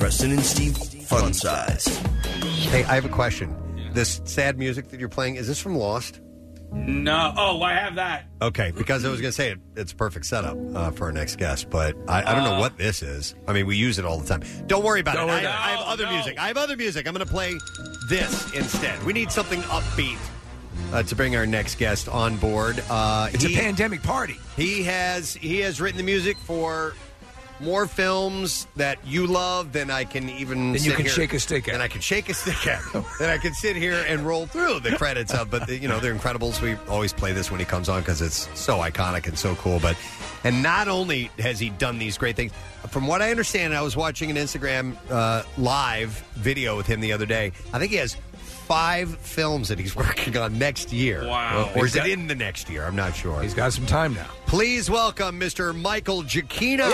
Preston and Steve Fun Size. Hey, I have a question. This sad music that you're playing, is this from Lost? No. Oh, I have that. Okay, because I was going to say it's a perfect setup for our next guest, but I don't know what this is. I mean, we use it all the time. Don't worry about it. I have other music. I have other music. I'm going to play this instead. We need something upbeat to bring our next guest on board. It's a pandemic party. He has written the music for more films that you love than I can even. Then you can shake a stick at. And I can shake a stick at. Then I can sit here and roll through the credits of. But they're Incredibles. We always play this when he comes on because it's so iconic and so cool. And not only has he done these great things, from what I understand, I was watching an Instagram live video with him the other day. I think he has 5 films that he's working on next year. Wow. Or is it in the next year? I'm not sure. He's got some time now. Please welcome Mr. Michael Giacchino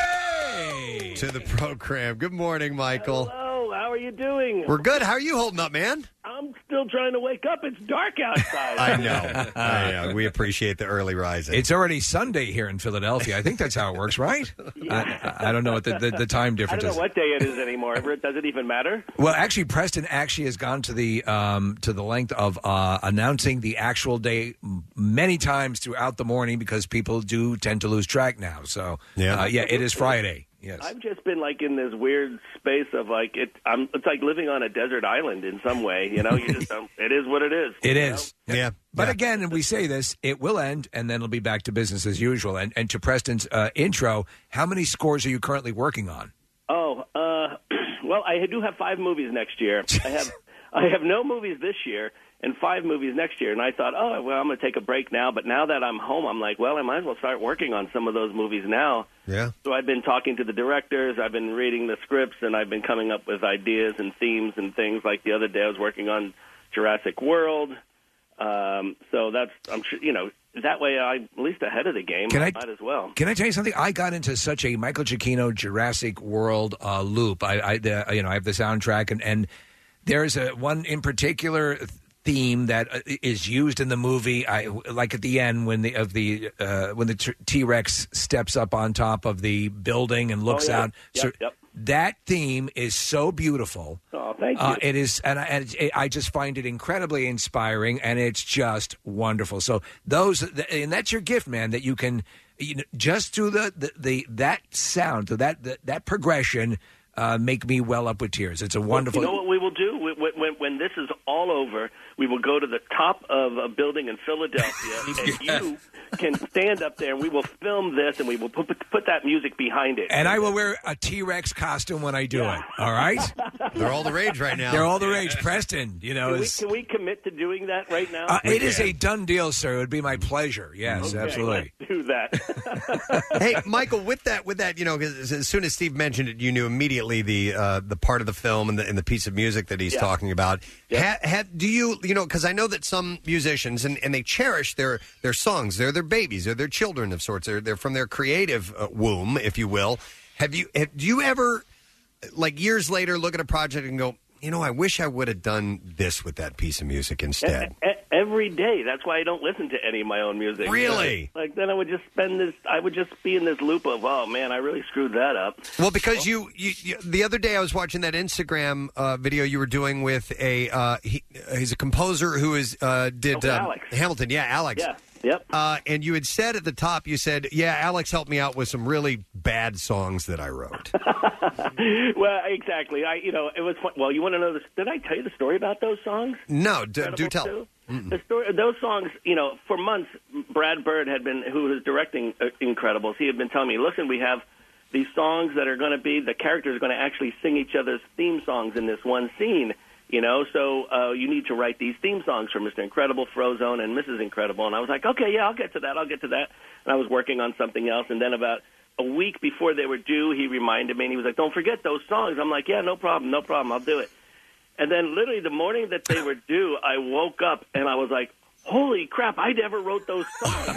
to the program. Good morning, Michael. Hello, how are you doing? We're good. How are you holding up, man? I'm still trying to wake up. It's dark outside. I know. We appreciate the early rising. It's already Sunday here in Philadelphia. I think that's how it works, right? I don't know what the time difference is. I don't know what day it is anymore. Does it even matter? Well, actually, Preston has gone to the length of announcing the actual day many times throughout the morning because people do tend to lose track now. So, it is Friday. Yes. I've just been in this weird space of it's like living on a desert island in some way. You just don't. It is what it is. It is. Yeah. But again, and we say this, it will end, and then it'll be back to business as usual. And to Preston's intro, how many scores are you currently working on? Oh, well, I do have 5 movies next year. I have no movies this year and 5 movies next year. And I thought, I'm going to take a break now. But now that I'm home, I'm like, well, I might as well start working on some of those movies now. Yeah. So I've been talking to the directors, I've been reading the scripts, and I've been coming up with ideas and themes and things. Like the other day I was working on Jurassic World. So that's, I'm sure, that way I'm at least ahead of the game. I might as well. Can I tell you something? I got into such a Michael Giacchino Jurassic World loop. I have the soundtrack, and there's one in particular theme that is used in the movie. Like at the end when the T-Rex steps up on top of the building and looks out. Yep. That theme is so beautiful. Oh, thank you. It is, and I just find it incredibly inspiring, and it's just wonderful. So and that's your gift, man. That you can just through that sound, to that progression, make me well up with tears. It's a wonderful. You know what we will do when this is all over? We will go to the top of a building in Philadelphia, and you can stand up there, and we will film this, and we will put that music behind it. And I will wear a T-Rex costume when I do it. All right? They're all the rage right now. They're all the rage. Preston, Can we commit to doing that right now? It is a done deal, sir. It would be my pleasure. Yes, okay, absolutely. Let's do that. Hey, Michael, with that, 'cause as soon as Steve mentioned it, you knew immediately the part of the film and the piece of music that he's talking about. Yeah. Do you because I know that some musicians and they cherish their songs. They're their babies. They're their children of sorts. They're from their creative womb, if you will. Do you ever, years later, look at a project and go, I wish I would have done this with that piece of music instead? Every day. That's why I don't listen to any of my own music. Really? Then I would just be in this loop of, oh man, I really screwed that up. Well, because you the other day I was watching that Instagram video you were doing with he's a composer who did Alex. Hamilton. Yeah, Alex. Yeah. Yep. And you had said at the top, Alex helped me out with some really bad songs that I wrote. Well, exactly. It was fun. Well, you want to know this? Did I tell you the story about those songs? No, do tell. The story, those songs, for months, Brad Bird who was directing Incredibles, he had been telling me, listen, we have these songs that are going to be, the characters are going to actually sing each other's theme songs in this one scene. So you need to write these theme songs for Mr. Incredible, Frozone, and Mrs. Incredible. And I was like, okay, yeah, I'll get to that. And I was working on something else. And then about a week before they were due, he reminded me, and he was like, don't forget those songs. I'm like, yeah, no problem, I'll do it. And then literally the morning that they were due, I woke up, and I was like, holy crap, I never wrote those songs.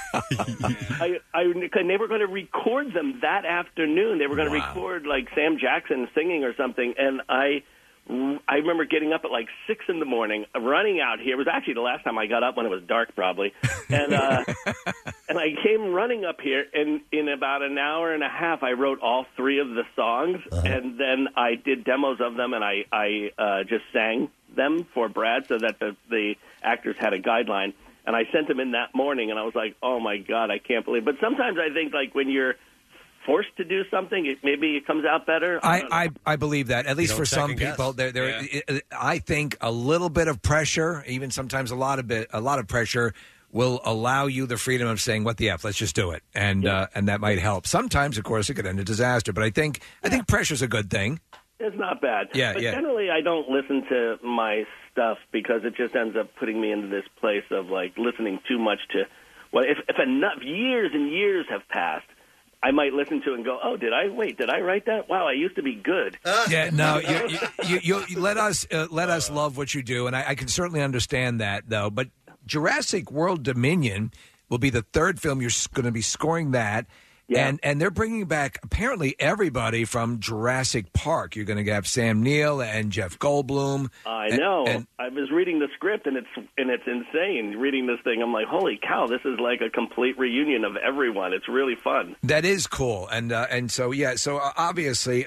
They were going to record them that afternoon. They were going to record, Sam Jackson singing or something, and I I remember getting up at like 6 in the morning, running out here. It was actually the last time I got up when it was dark, probably. And and I came running up here, and in about an hour and a half, I wrote all 3 of the songs, and then I did demos of them, and I just sang them for Brad so that the actors had a guideline. And I sent them in that morning, and I was like, oh, my God, I can't believe it. But sometimes I think, like, when you're forced to do something, maybe it comes out better. I believe that, at least for some people. I think a little bit of pressure, even sometimes a lot of pressure, will allow you the freedom of saying, what the F, let's just do it. And that might help. Sometimes, of course, it could end in disaster. But I think pressure's a good thing. It's not bad. Yeah, but generally, I don't listen to my stuff because it just ends up putting me into this place of, like, listening too much to, well, if enough years and years have passed, I might listen to it and go, oh, did I write that? Wow, I used to be good. You let us love what you do, and I can certainly understand that, though. But Jurassic World Dominion will be the 3rd film you're going to be scoring that. Yeah. And they're bringing back apparently everybody from Jurassic Park. You're going to have Sam Neill and Jeff Goldblum. I know. And I was reading the script, and it's insane. Reading this thing, I'm like, holy cow! This is like a complete reunion of everyone. It's really fun. That is cool. And so yeah. So obviously,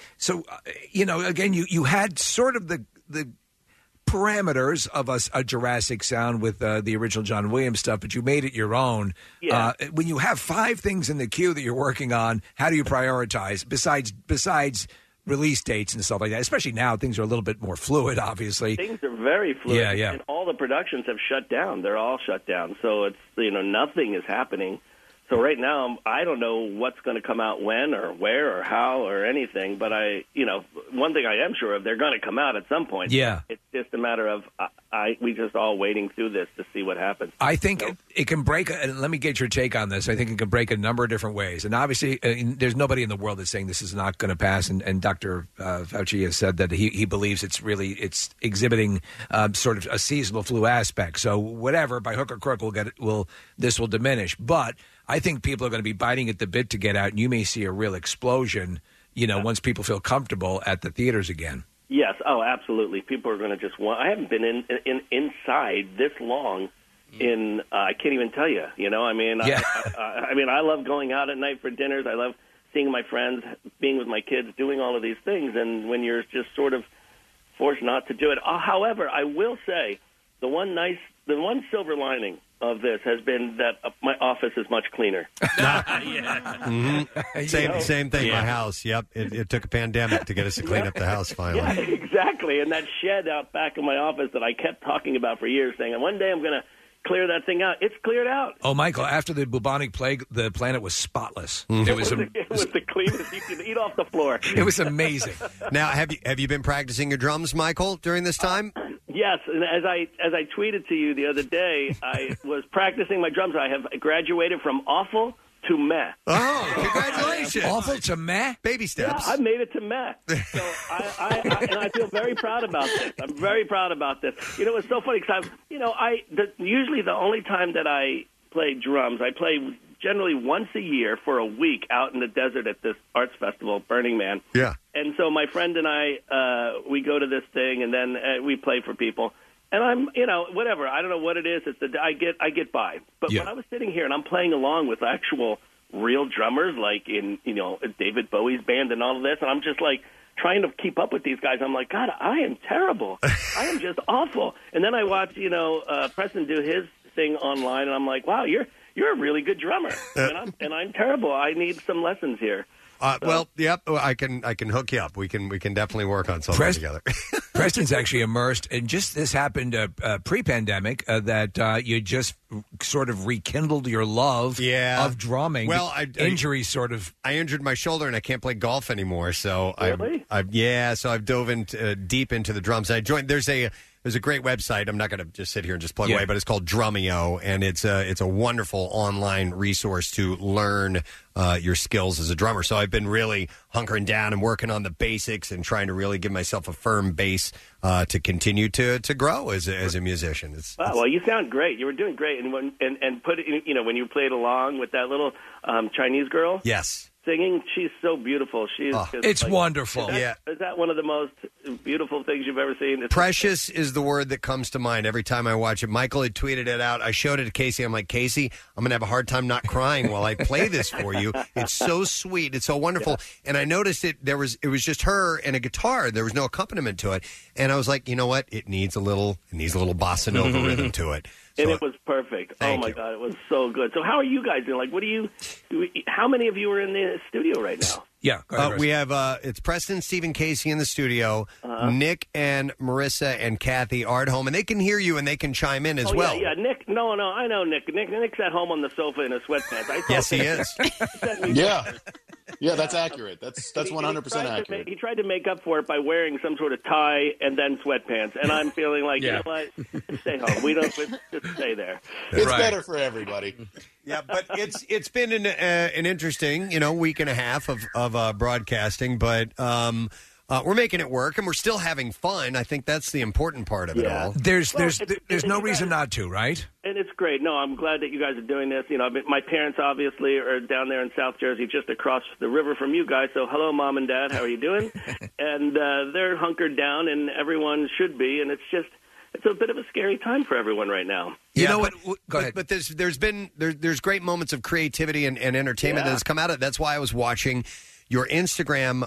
again, you had sort of the parameters of a Jurassic sound with the original John Williams stuff, but you made it your own. Yeah. When you have 5 things in the queue that you're working on, how do you prioritize besides release dates and stuff like that? Especially now, things are a little bit more fluid, obviously. Things are very fluid. Yeah. And all the productions have shut down. They're all shut down. So it's, nothing is happening. So right now, I don't know what's going to come out when or where or how or anything. But one thing I am sure of, they're going to come out at some point. Yeah. It's just a matter of we just all waiting through this to see what happens. I think it can break. And let me get your take on this. I think it can break a number of different ways. And obviously, there's nobody in the world that's saying this is not going to pass. And Dr. Fauci has said that he believes it's exhibiting sort of a seasonal flu aspect. So whatever, by hook or crook, this will diminish. But I think people are going to be biting at the bit to get out, and you may see a real explosion, once people feel comfortable at the theaters again. Yes. Oh, absolutely. People are going to just want. I haven't been inside this long. I can't even tell you. I love going out at night for dinners. I love seeing my friends, being with my kids, doing all of these things. And when you're just sort of forced not to do it, however, I will say the one silver lining of this has been that my office is much cleaner. Mm-hmm. Same thing. My house. Yep. It took a pandemic to get us to clean up the house finally. Yeah, exactly. And that shed out back of my office that I kept talking about for years, saying, one day I'm going to clear that thing out. It's cleared out. Oh, Michael, after the bubonic plague, the planet was spotless. It was the cleanest you could eat off the floor. It was amazing. Now, have you been practicing your drums, Michael, during this time? Yes, and as I tweeted to you the other day, I was practicing my drums. I have graduated from awful to meh. Oh, congratulations! Awful to meh? Baby steps. Yeah, I made it to meh. So I feel very proud about this. I'm very proud about this. It's so funny because usually the only time that I play drums, I play generally once a year for a week out in the desert at this arts festival, Burning Man. Yeah. And so my friend and I, we go to this thing, and then we play for people. And I'm, whatever. I don't know what it is. I get by. But when I was sitting here and I'm playing along with actual real drummers, like in, David Bowie's band and all of this, and I'm just like trying to keep up with these guys. I'm like, God, I am terrible. I am just awful. And then I watch, Preston do his thing online, and I'm like, wow, you're a really good drummer, and I'm terrible. I need some lessons here. Well, yep, I can hook you up. We can definitely work on something together. Preston's actually immersed, and this happened pre-pandemic that you just sort of rekindled your love of drumming. Well, injuries sort of. I injured my shoulder, and I can't play golf anymore. So really? So I've dove deep into the drums. I joined. There's a great website. I'm not going to just sit here and just plug away, but it's called Drumeo, and it's a wonderful online resource to learn your skills as a drummer. So I've been really hunkering down and working on the basics and trying to really give myself a firm base to continue to grow as a musician. Well, you sound great. You were doing great, and when you played along with that little Chinese girl, yes, singing, she's so beautiful. She's it's wonderful. Is that one of the most beautiful things you've ever seen. It's Precious is the word that comes to mind every time I watch it. Michael had tweeted it out. I showed it to Casey. I'm like, Casey, I'm going to have a hard time not crying while I play this for you. It's so sweet. It's so wonderful. Yeah. And I noticed it was just her and a guitar. There was no accompaniment to it. And I was like, you know what? It needs a little bossa nova rhythm to it. And it was perfect. Oh, my God. It was so good. So how are you guys doing? Like, how many of you are in the studio right now? Yeah. We have, it's Preston, Stephen, Casey in the studio. Nick and Marissa and Kathy are at home. And they can hear you and they can chime in as well. Yeah, Nick. No, I know Nick. Nick's at home on the sofa in a sweatpants. Yes, he is. Yeah, that's accurate. That's 100% accurate. He tried to make up for it by wearing some sort of tie and then sweatpants, and I'm feeling like, you know what? Stay home. Just stay there. It's better for everybody. Yeah, but it's been an interesting week and a half of broadcasting, but we're making it work and we're still having fun. I think that's the important part of it all. There's no reason not to, right? And it's great. No, I'm glad that you guys are doing this. My parents obviously are down there in South Jersey, just across the river from you guys. So hello, Mom and Dad. How are you doing? And they're hunkered down, and everyone should be. And it's a bit of a scary time for everyone right now. You know what? Go ahead. But there's great moments of creativity and entertainment that has come out of it. That's why I was watching your Instagram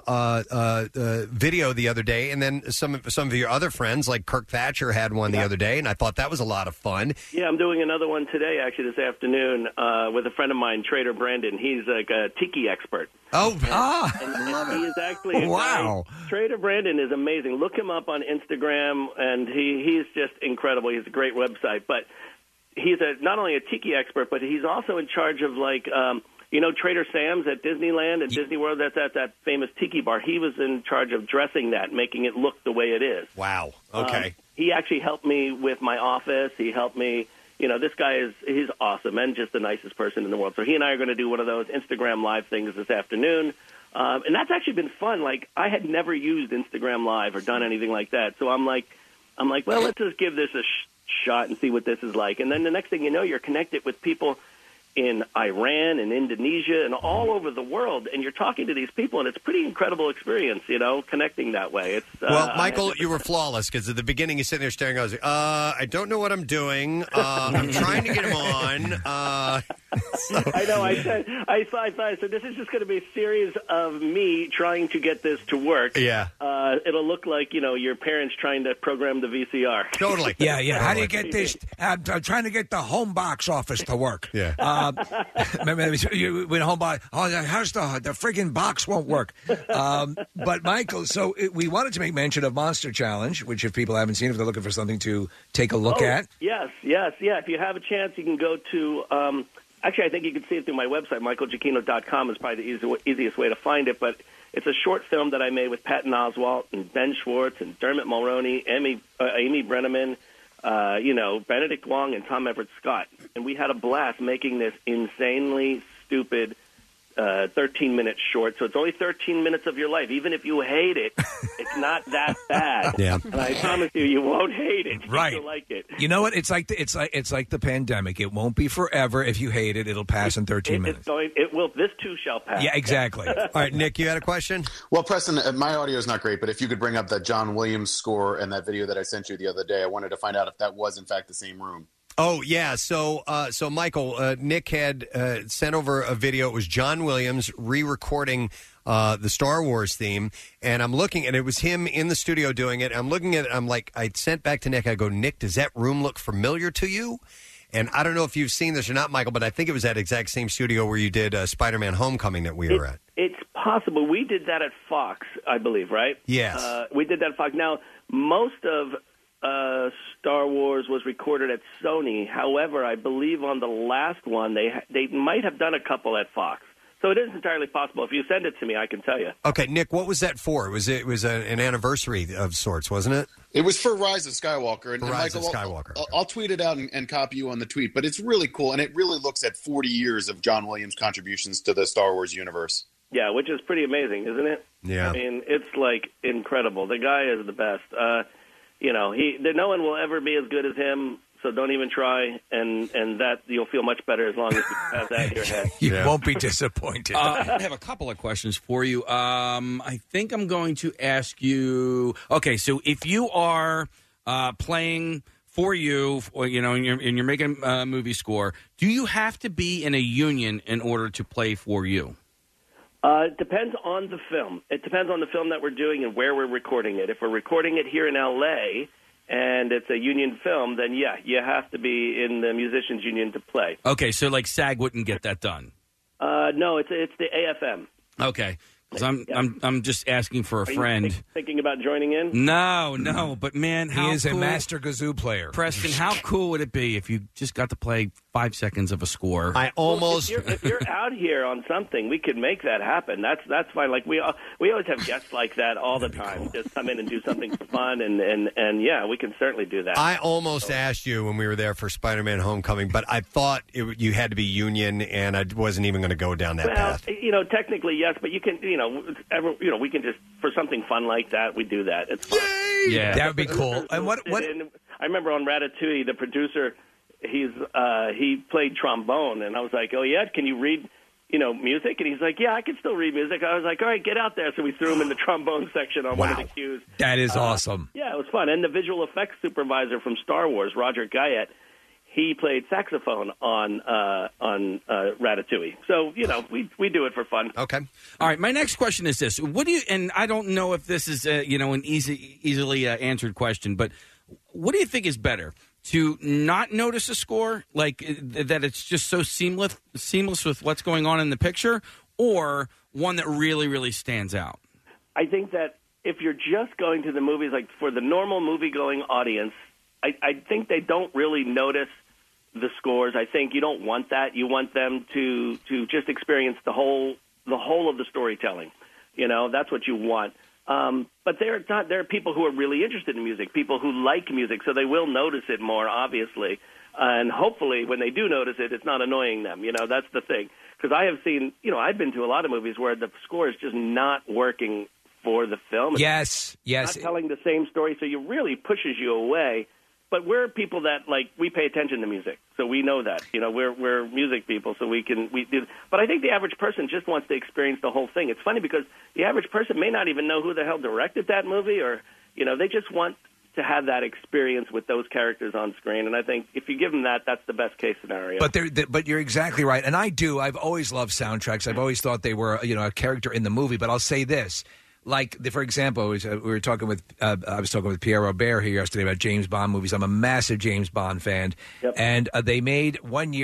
video the other day, and then some of your other friends, like Kirk Thatcher, had one the other day, and I thought that was a lot of fun. Yeah, I'm doing another one today, actually, this afternoon, with a friend of mine, Trader Brandon. He's like a tiki expert. Oh, and he is actually wow. Trader Brandon is amazing. Look him up on Instagram, and he's just incredible. He has a great website, but he's not only a tiki expert, but he's also in charge of Trader Sam's at Disneyland and Disney World, that's at that famous tiki bar. He was in charge of dressing that, making it look the way it is. Wow. Okay. He actually helped me with my office. He helped me. This guy he's awesome and just the nicest person in the world. So he and I are going to do one of those Instagram Live things this afternoon. And that's actually been fun. Like, I had never used Instagram Live or done anything like that. So I'm like, well, let's just give this a shot and see what this is like. And then the next thing you know, you're connected with people in Iran and Indonesia and all over the world, and you're talking to these people, and it's a pretty incredible experience, connecting that way. Well, Michael, you were flawless, because at the beginning you're sitting there staring, I was like, I don't know what I'm doing. I'm trying to get him on. I know. I thought, so this is just going to be a series of me trying to get this to work. Yeah. It'll look like, your parents trying to program the VCR. Totally. Yeah. How do you get this? I'm trying to get the home box office to work. Yeah. You went home by, how's the friggin' box won't work. But Michael, so we wanted to make mention of Monster Challenge, which if people haven't seen, if they're looking for something to take a look at. Yes. If you have a chance, you can go to, actually I think you can see it through my website, michaelgiacchino.com is probably the easiest way to find it, but it's a short film that I made with Patton Oswalt and Ben Schwartz and Dermot Mulroney, Amy Brenneman, Benedict Wong and Tom Everett Scott. And we had a blast making this insanely stupid 13-minute short. So it's only 13 minutes of your life. Even if you hate it, it's not that bad. Yeah. And I promise you won't hate it. Right. You'll like it. You know what? It's like the pandemic. It won't be forever. If you hate it, it'll pass in 13 minutes. It will. This too shall pass. Yeah, exactly. All right, Nick, you had a question? Well, Preston, my audio is not great, but if you could bring up that John Williams score and that video that I sent you the other day, I wanted to find out if that was, in fact, the same room. Oh, yeah. So Michael, Nick had sent over a video. It was John Williams re-recording the Star Wars theme. And I'm looking, and it was him in the studio doing it. I'm looking at it. I'm like, I sent back to Nick. I go, Nick, does that room look familiar to you? And I don't know if you've seen this or not, Michael, but I think it was that exact same studio where you did Spider-Man Homecoming that we were at. It's possible. We did that at Fox, I believe, right? Yes. We did that at Fox. Now, most of Star Wars was recorded at Sony. However, I believe on the last one, they might have done a couple at Fox. So it is entirely possible. If you send it to me, I can tell you. Okay, Nick, what was that for? It was an anniversary of sorts, wasn't it? It was for Rise of Skywalker. And Rise of Michael, Skywalker. I'll tweet it out and copy you on the tweet. But it's really cool, and it really looks at 40 years of John Williams' contributions to the Star Wars universe. Yeah, which is pretty amazing, isn't it? Yeah. I mean, it's like incredible. The guy is the best. No one will ever be as good as him. So don't even try, and that you'll feel much better as long as you have that in your head. You won't be disappointed. I have a couple of questions for you. I think I'm going to ask you. Okay, so if you are playing for you, or, and you're making a movie score, do you have to be in a union in order to play for you? It depends on the film. It depends on the film that we're doing and where we're recording it. If we're recording it here in L.A. and it's a union film, then yeah, you have to be in the musicians union to play. Okay, so like SAG wouldn't get that done. No, it's the AFM. Okay, because I'm just asking for a Are friend. you thinking about joining in? No, but man, how He is cool, a master kazoo player. Preston, how cool would it be if you just got to play 5 seconds of a score? I almost. If you're out here on something, we could make that happen. That's fine. Like we always have guests like that all the time. Cool. Just come in and do something fun, and yeah, we can certainly do that. I almost asked you when we were there for Spider-Man: Homecoming, but I thought you had to be union, and I wasn't even going to go down that path. Technically yes, but you can, we can just for something fun like that, we do that. It's fun. Yeah, that would be cool. And what? I remember on Ratatouille, the producer, he played trombone, and I was like, oh yeah, can you read, music? And he's like, yeah, I can still read music. I was like, all right, get out there. So we threw him in the trombone section on one of the cues. That is awesome. Yeah, it was fun. And the visual effects supervisor from Star Wars, Roger Guyette, he played saxophone on Ratatouille. So, we do it for fun. Okay. All right, my next question is this. What do you, and I don't know if this is, an easily answered question, but what do you think is better? To not notice a score, like that it's just so seamless with what's going on in the picture, or one that really, really stands out? I think that if you're just going to the movies, like for the normal movie-going audience, I think they don't really notice the scores. I think you don't want that. You want them to just experience the whole of the storytelling. That's what you want. But there are people who are really interested in music, people who like music, so they will notice it more, obviously. And hopefully when they do notice it, it's not annoying them. That's the thing. Because I have seen, I've been to a lot of movies where the score is just not working for the film. Yes. Not telling the same story, so it really pushes you away. But we're people that, we pay attention to music, so we know that. We're music people, so we do. But I think the average person just wants to experience the whole thing. It's funny because the average person may not even know who the hell directed that movie, or, they just want to have that experience with those characters on screen. And I think if you give them that, that's the best case scenario. But you're exactly right. And I've always loved soundtracks. I've always thought they were, a character in the movie. But I'll say this. Like, for example, we were talking with I was talking with Pierre Robert here yesterday about James Bond movies. I'm a massive James Bond fan, and they made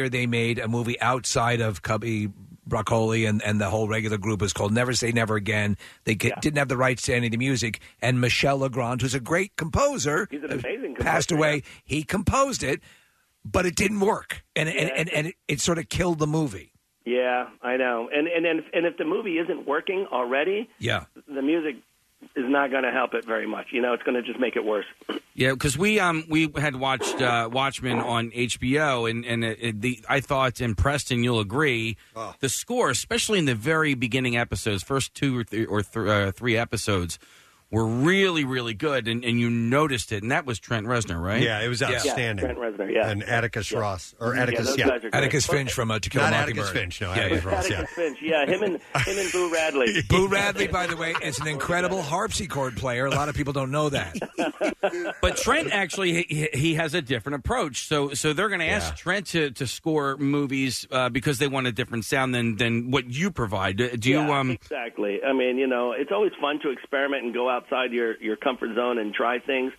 a movie outside of Cubby Broccoli and the whole regular group. It was called Never Say Never Again. They didn't have the rights to any of the music, and Michel Legrand, who's a great composer, he's an amazing composer, passed away. He composed it, but it didn't work, and it sort of killed the movie. Yeah, I know. And if the movie isn't working already, the music is not going to help it very much. It's going to just make it worse. Yeah, because we had watched Watchmen on HBO, and I thought, and Preston, you'll agree, the score, especially in the very beginning episodes, first 2 or 3 episodes, were really, really good, and you noticed it, and that was Trent Reznor, right? Yeah, it was outstanding. Yeah, Trent Reznor, yeah. And Atticus Ross. Or Atticus, Atticus Finch from To Kill a Mockingbird. Not Atticus Finch, no, Atticus Ross, Atticus Finch, him and Boo Radley. Boo Radley, by the way, is an incredible harpsichord player. A lot of people don't know that. But Trent, actually, he has a different approach. So they're going to ask Trent to score movies because they want a different sound than what you provide. Do you? Exactly. I mean, it's always fun to experiment and go outside your comfort zone and try things.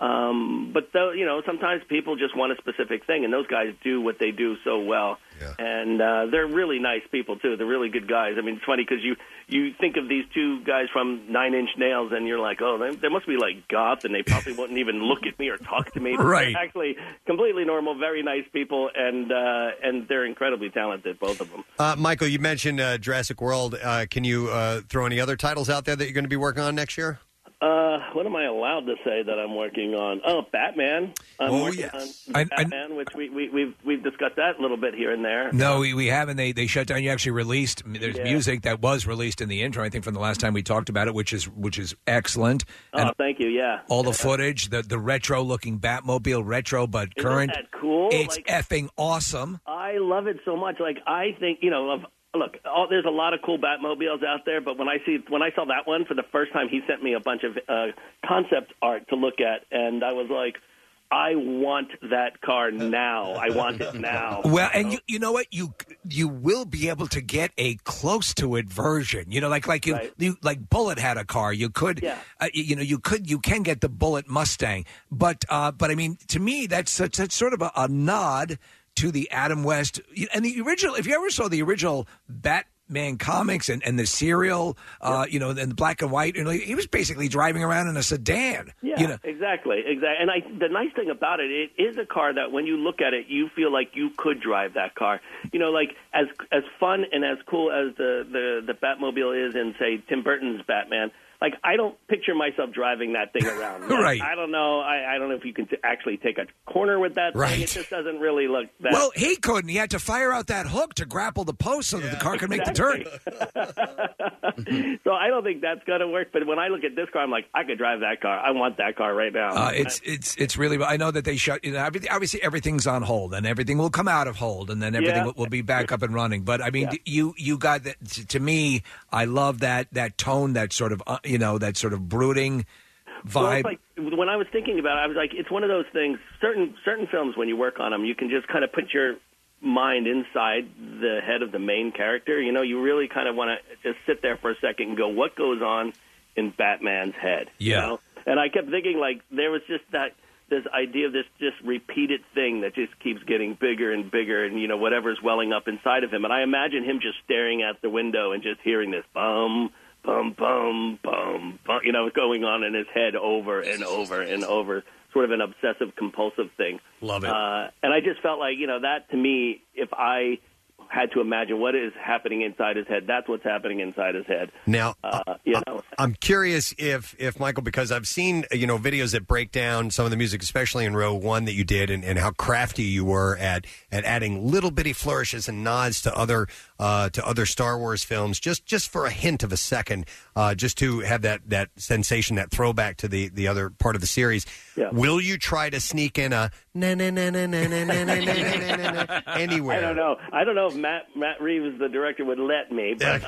But sometimes people just want a specific thing, and those guys do what they do so well. Yeah. And they're really nice people too. They're really good guys. I mean, it's funny because you think of these two guys from Nine Inch Nails, and you're like, oh, they must be like goth, and they probably wouldn't even look at me or talk to me. But right. They're actually completely normal, very nice people, and they're incredibly talented, both of them. Michael, you mentioned Jurassic World. Can you throw any other titles out there that you're going to be working on next year? What am I allowed to say that I'm working on? Oh, Batman. I'm working on Batman, which we've discussed that a little bit here and there. No, we haven't. They shut down. You actually released. There's music that was released in the intro, I think, from the last time we talked about it, which is excellent. And thank you. Yeah. All the footage, the retro looking Batmobile, retro but current. Isn't that cool? It's effing awesome. I love it so much. Like, I think, look, there's a lot of cool Batmobiles out there, but when I saw that one for the first time, he sent me a bunch of concept art to look at, and I was like, I want that car now. I want it now. Well, and you know what? You will be able to get a close to it version. Like Bullitt had a car. You could, you can get the Bullitt Mustang, but I mean, to me, that's sort of a nod to the Adam West and the original. If you ever saw the original Batman comics and the serial, and the black and white, he was basically driving around in a sedan. Yeah, exactly. And the nice thing about it is a car that when you look at it, you feel like you could drive that car. Like as fun and as cool as the Batmobile is in, say, Tim Burton's Batman. Like, I don't picture myself driving that thing around. Right. I don't know. I don't know if you can actually take a corner with that thing. It just doesn't really look that... Well, he couldn't. He had to fire out that hook to grapple the post so that the car could make the turn. So I don't think that's going to work. But when I look at this car, I'm like, I could drive that car. I want that car right now. It's really... I know that they shut... obviously, everything's on hold, and everything will come out of hold, and then everything will be back up and running. But, I mean, you got... To me, I love that tone, that sort of... that sort of brooding vibe. Well, it's like, when I was thinking about it, I was like, it's one of those things, certain films, when you work on them, you can just kind of put your mind inside the head of the main character. You really kind of want to just sit there for a second and go, what goes on in Batman's head? Yeah. And I kept thinking, like, there was just this idea of this just repeated thing that just keeps getting bigger and bigger, and, whatever's welling up inside of him. And I imagine him just staring out the window and just hearing this bum, bum, bum, bum, bum, going on in his head over and over and over, sort of an obsessive-compulsive thing. Love it. And I just felt like, that to me, if I had to imagine what is happening inside his head, that's what's happening inside his head. Now, I'm curious if Michael, because I've seen, videos that break down some of the music, especially in Row One that you did, and how crafty you were at adding little bitty flourishes and nods to other Star Wars films, just for a hint of a second, just to have that sensation, that throwback to the other part of the series. Yeah. Will you try to sneak in a na na na na na na na na anywhere? I don't know if Matt Reeves, the director, would let me, but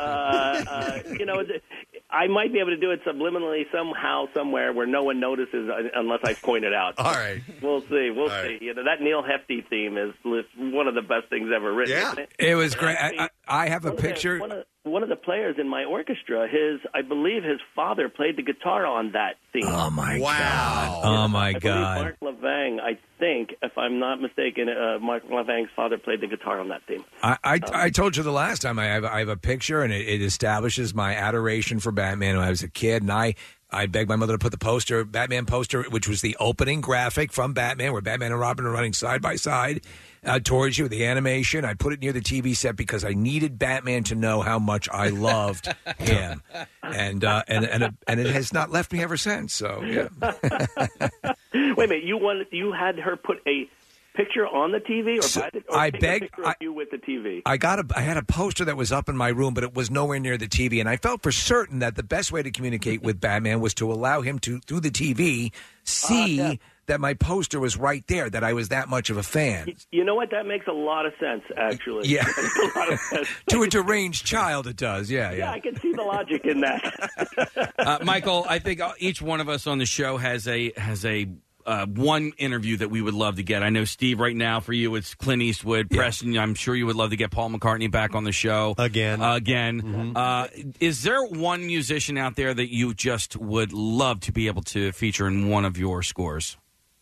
I might be able to do it subliminally somehow, somewhere where no one notices unless I point it out. All right, we'll see. We'll see. That Neil Hefti theme is one of the best things ever written. Yeah, it was great. I have a picture. One of the players in my orchestra, I believe his father played the guitar on that theme. Oh my God! Oh my God! Mark Levang, I think, if I'm not mistaken, Mark Levang's father played the guitar on that theme. I told you the last time I have a picture, and it establishes my adoration for Batman when I was a kid, and I begged my mother to put the Batman poster, which was the opening graphic from Batman, where Batman and Robin are running side by side towards you with the animation. I put it near the TV set because I needed Batman to know how much I loved him, and it has not left me ever since. So yeah. Wait a minute, you had her put a picture on the TV, or I take begged a picture of you with the TV? I had a poster that was up in my room, but it was nowhere near the TV, and I felt for certain that the best way to communicate with Batman was to allow him to, through the TV, see that my poster was right there, that I was that much of a fan. You know what? That makes a lot of sense, actually. Yeah. That makes a lot of sense. To a deranged child, it does. Yeah. I can see the logic in that. Michael, I think each one of us on the show has a one interview that we would love to get. I know, Steve, right now for you it's Clint Eastwood. Yeah. Preston, I'm sure you would love to get Paul McCartney back on the show again. Mm-hmm. Is there one musician out there that you just would love to be able to feature in one of your scores?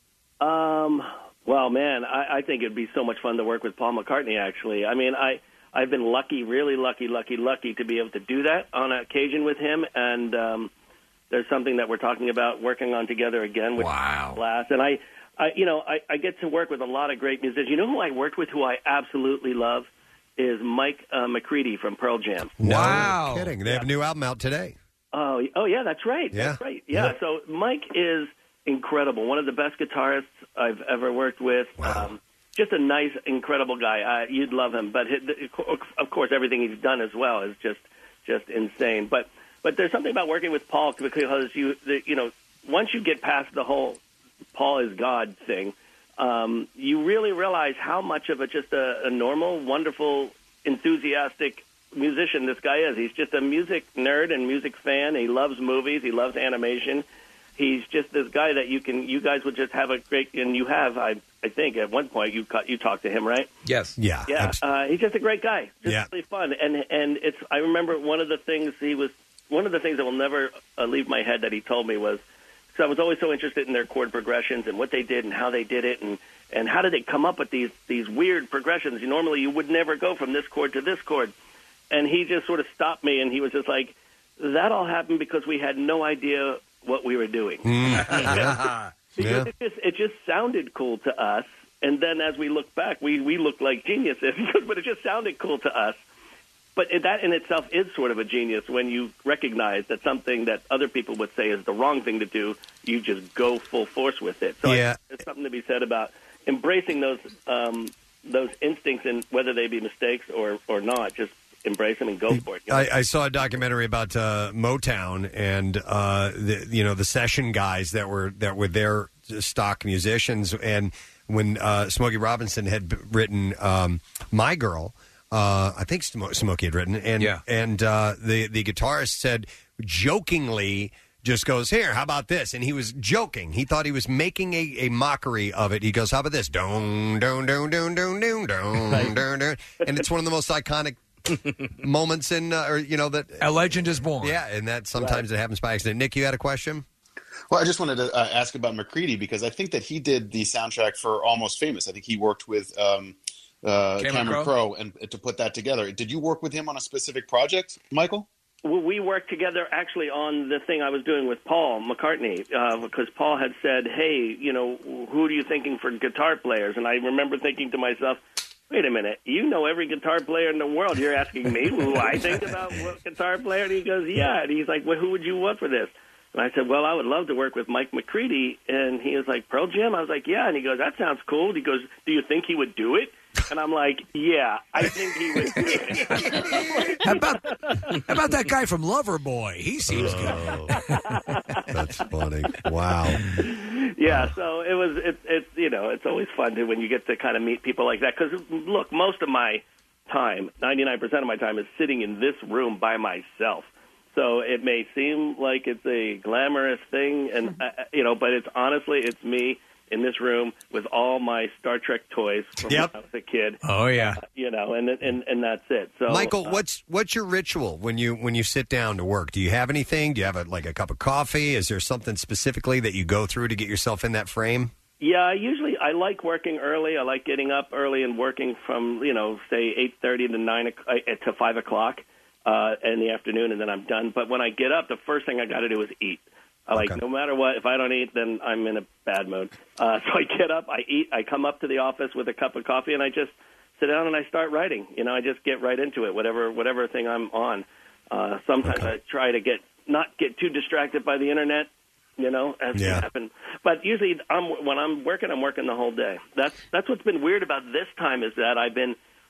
Well, man, I think it'd be so much fun to work with Paul McCartney, actually. I mean, I've been lucky, really lucky to be able to do that on occasion with him, and there's something that we're talking about working on together again with Glass. And I get to work with a lot of great musicians. You know who I worked with who I absolutely love is Mike McCready from Pearl Jam. No kidding. They have a new album out today. Oh, yeah, that's right. Yeah. That's right. Yeah. So Mike is incredible. One of the best guitarists I've ever worked with. Wow. Just a nice, incredible guy. You'd love him. But of course, everything he's done as well is just insane. But there's something about working with Paul because once you get past the whole Paul is God thing, you really realize how much of just a normal, wonderful, enthusiastic musician this guy is. He's just a music nerd and music fan. He loves movies. He loves animation. He's just this guy that you guys would just have a great, and you have, I think at one point you talked to him, right? Yes. Yeah. He's just a great guy. Just really fun. And I remember one of the things that will never leave my head that he told me was, because I was always so interested in their chord progressions and what they did and how they did it and how did they come up with these weird progressions. Normally you would never go from this chord to this chord. And he just sort of stopped me and he was just like, that all happened because we had no idea what we were doing. Because it just sounded cool to us. And then as we look back, we looked like geniuses, but it just sounded cool to us. But that in itself is sort of a genius when you recognize that something that other people would say is the wrong thing to do, you just go full force with it. So there's something to be said about embracing those instincts, and whether they be mistakes or not, just embrace them and go for it. I saw a documentary about Motown and the session guys that were their stock musicians, and when Smokey Robinson had written "My Girl," I think Smokey had written, and the guitarist said jokingly, just goes, here, how about this? And he was joking. He thought he was making a mockery of it. He goes, how about this? Don, don, don, don, don, don, don, don, don. And it's one of the most iconic moments in, that a legend is born. Yeah, and that sometimes it happens by accident. Nick, you had a question? Well, I just wanted to ask about McCready, because I think that he did the soundtrack for Almost Famous. I think he worked with Cameron Crowe and to put that together. Did you work with him on a specific project, Michael? Well, we worked together actually on the thing I was doing with Paul McCartney, because Paul had said, hey, who are you thinking for guitar players? And I remember thinking to myself, wait a minute, you know every guitar player in the world. You're asking me who I think about what guitar player? And he goes, yeah. And he's like, well, who would you want for this? And I said, well, I would love to work with Mike McCready. And he was like, Pearl Jam? I was like, yeah. And he goes, that sounds cool. He goes, do you think he would do it? And I'm like, yeah, I think he would do it. How about that guy from Loverboy? He seems good. That's funny. Wow. Yeah, so it's always fun when you get to kind of meet people like that. Because, look, most of my time, 99% of my time, is sitting in this room by myself. So it may seem like it's a glamorous thing, and but it's me in this room with all my Star Trek toys from when I was a kid. Oh yeah, and that's it. So, Michael, what's your ritual when you sit down to work? Do you have anything? Do you have a cup of coffee? Is there something specifically that you go through to get yourself in that frame? Yeah, I like working early. I like getting up early and working from say 8:30 to 5 o'clock in the afternoon, and then I'm done. But when I get up, the first thing I got to do is eat. No matter what, if I don't eat, then I'm in a bad mood. So I get up, I eat, I come up to the office with a cup of coffee, and I just sit down and I start writing. I just get right into it, whatever thing I'm on. Sometimes I try to not get too distracted by the internet, as can happen. But usually when I'm working the whole day. That's what's been weird about this time, is that I've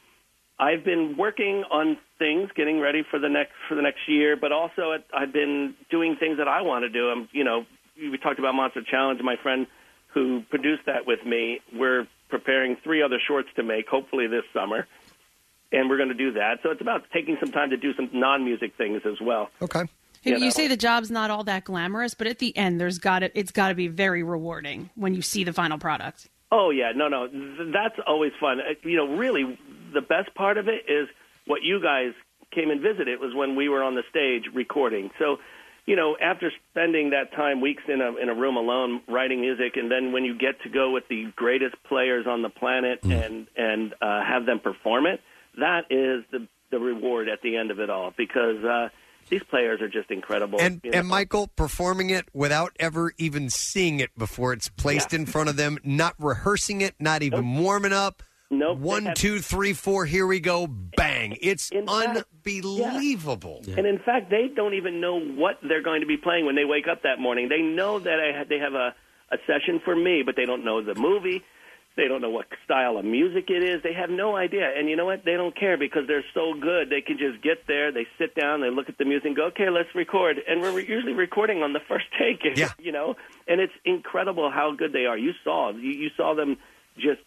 been working on things, getting ready for the next year, but also I've been doing things that I want to do. We talked about Monster Challenge. My friend who produced that with me, we're preparing 3 other shorts to make, hopefully this summer, and we're going to do that. So it's about taking some time to do some non-music things as well. Okay. You say the job's not all that glamorous, but at the end, it's got to be very rewarding when you see the final product. Oh yeah, no, that's always fun. Really, the best part of it is what you guys came and visited. It was when we were on the stage recording. So, after spending that time, weeks in a room alone writing music, and then when you get to go with the greatest players on the planet and have them perform it, that is the reward at the end of it all, because these players are just incredible. And Michael, performing it without ever even seeing it before it's placed in front of them, not rehearsing it, not even warming up. Nope. 1, 2, 3, 4, here we go, bang. It's unbelievable. Yeah. And in fact, they don't even know what they're going to be playing when they wake up that morning. They know that they have a session for me, but they don't know the movie. They don't know what style of music it is. They have no idea. And you know what? They don't care because they're so good. They can just get there. They sit down. They look at the music and go, okay, let's record. And we're usually recording on the first take, you know. And it's incredible how good they are. You saw them just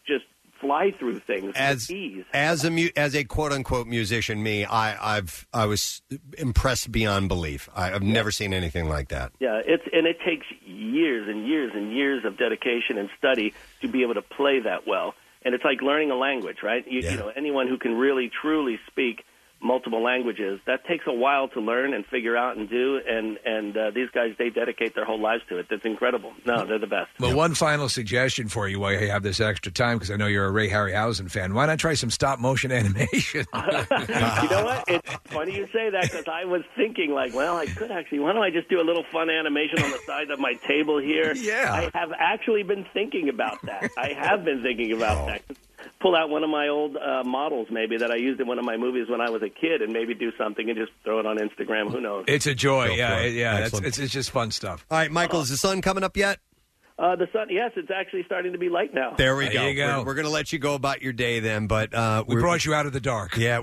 fly through things with ease. As a quote unquote musician, I was impressed beyond belief. I've never seen anything like that. Yeah, it takes years and years and years of dedication and study to be able to play that well. And it's like learning a language, right? You know, anyone who can really truly speak multiple languages, that takes a while to learn and figure out and do, and these guys, they dedicate their whole lives to it. That's incredible. No, they're the best. Well, one final suggestion for you while you have this extra time, because I know you're a Ray Harryhausen fan. Why not try some stop-motion animation? You know what? It's funny you say that, because I was thinking, like, well, I could actually, why don't I just do a little fun animation on the side of my table here? Yeah. I have actually been thinking about that. That. Pull out one of my old models, maybe, that I used in one of my movies when I was a kid, and maybe do something and just throw it on Instagram. Who knows? It's a joy. It's just fun stuff. All right, Michael, is the sun coming up yet? The sun, yes, it's actually starting to be light now. There we go. There you go. We're going to let you go about your day then, but we brought you out of the dark. Yeah,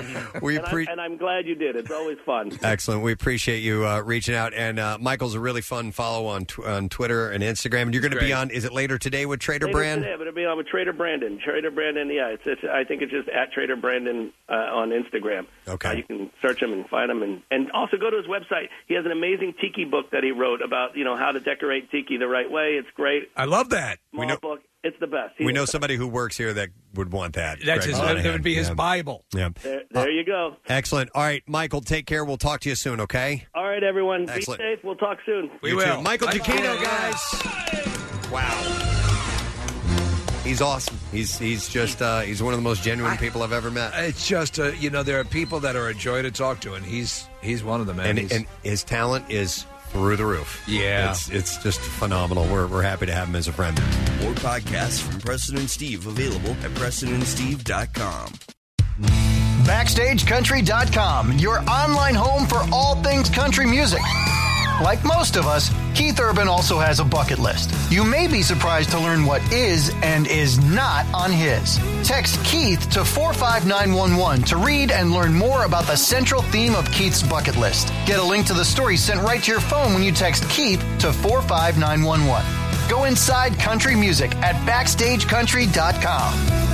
and I'm glad you did. It's always fun. Excellent. We appreciate you reaching out. And Michael's a really fun follow on Twitter and Instagram. And you're going to be on, is it later today with Trader Brand? Today, but it'll be on with Trader Brandon. Trader Brandon, yeah. I think it's just at Trader Brandon on Instagram. Okay. You can search him and find him. And also go to his website. He has an amazing tiki book that he wrote about, how to decorate tiki the right way. It's great. I love that. Small book. It's the best. We know somebody who works here that would want that. That would be his Bible. Yeah. There you go. Excellent. All right, Michael, take care. We'll talk to you soon, okay? All right, everyone. Excellent. Be safe. We'll talk soon. We will. Too. Michael Giacchino, guys. Wow. He's awesome. He's just he's one of the most genuine people I've ever met. It's just there are people that are a joy to talk to, and he's one of them. Man. And his talent is through the roof. Yeah. It's just phenomenal. We're happy to have him as a friend. More podcasts from Preston and Steve available at PrestonandSteve.com. BackstageCountry.com, your online home for all things country music. Like most of us, Keith Urban also has a bucket list. You may be surprised to learn what is and is not on his. Text Keith to 45911 to read and learn more about the central theme of Keith's bucket list. Get a link to the story sent right to your phone when you text Keith to 45911. Go inside country music at BackstageCountry.com.